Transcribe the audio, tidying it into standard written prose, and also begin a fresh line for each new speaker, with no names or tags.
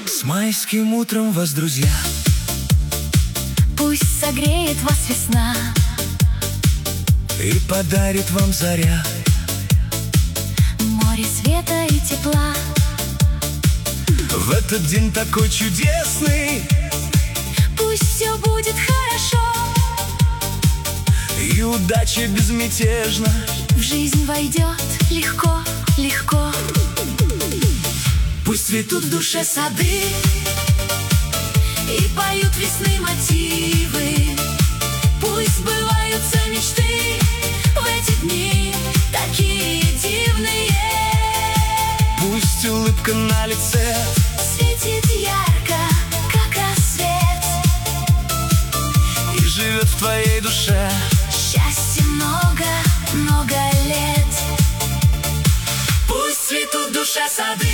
С майским утром вас, друзья!
Пусть согреет вас весна
И подарит вам заря
море света и тепла.
В этот день такой чудесный
Пусть все будет хорошо,
и удача безмятежна
в жизнь войдет легко, легко.
Пусть цветут в душе сады
И поют весны мотивы. Пусть сбываются мечты в эти дни такие дивные.
Пусть улыбка на лице
Светит ярко, как рассвет,
и живет в твоей душе
счастья много, много лет.
Пусть цветут в душе сады